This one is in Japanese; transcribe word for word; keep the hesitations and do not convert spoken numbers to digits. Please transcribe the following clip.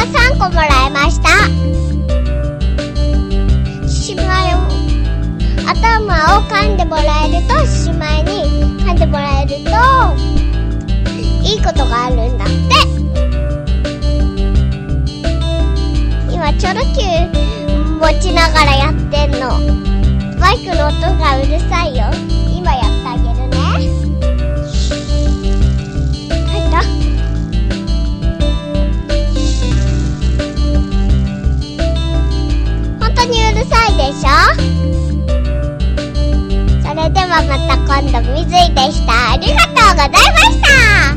さんこもらいました。しまいを頭を噛んでもらえると、しまいに噛んでもらえるといいことがあるんだって。今チョロ Q 持ちながらやってんの。バイクの音がうるさいよ。今やってあげるね。入った。本当にうるさいでしょ。それではまた今度、みずいでした。ありがとうございました。